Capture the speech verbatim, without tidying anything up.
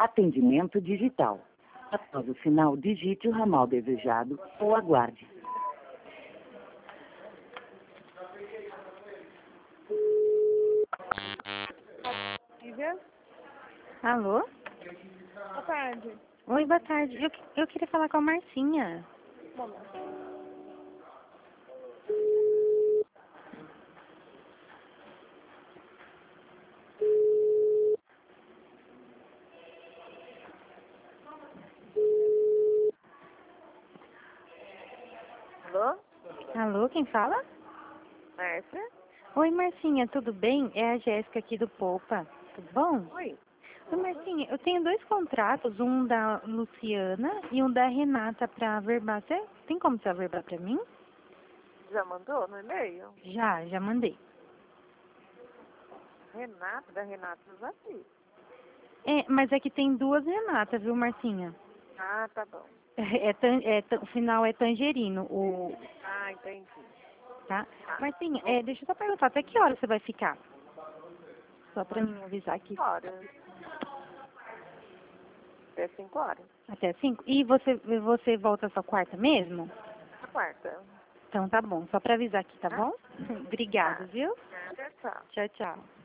Atendimento digital. Após o sinal, digite o ramal desejado ou aguarde. Lívia? Alô? Boa tarde. Oi, boa tarde. Eu, eu queria falar com a Marcinha. Momento. Alô? Alô, quem fala? Márcia? Oi, Marcinha, tudo bem? É a Jéssica aqui do Poupa. Tudo bom? Oi. Oi, Marcinha, eu tenho dois contratos, um da Luciana e um da Renata para averbar. Você tem como você averbar para mim? Já mandou no e-mail? Já, já mandei. Renata, da Renata eu já fiz. É, mas é que tem duas Renata, viu, Marcinha? Ah, tá bom. É, é tan- é tan- o final é tangerino, o, Ah, entendi. tá? Ah, Marcinha, é, deixa eu só perguntar, até que hora você vai ficar? Só para mim avisar aqui. cinco horas. Até cinco horas. Até cinco? E você, você volta só quarta mesmo? A quarta. Então tá bom, só para avisar aqui, tá Tá? bom? Obrigada, Tá. viu? Nada, tchau. Tchau, tchau.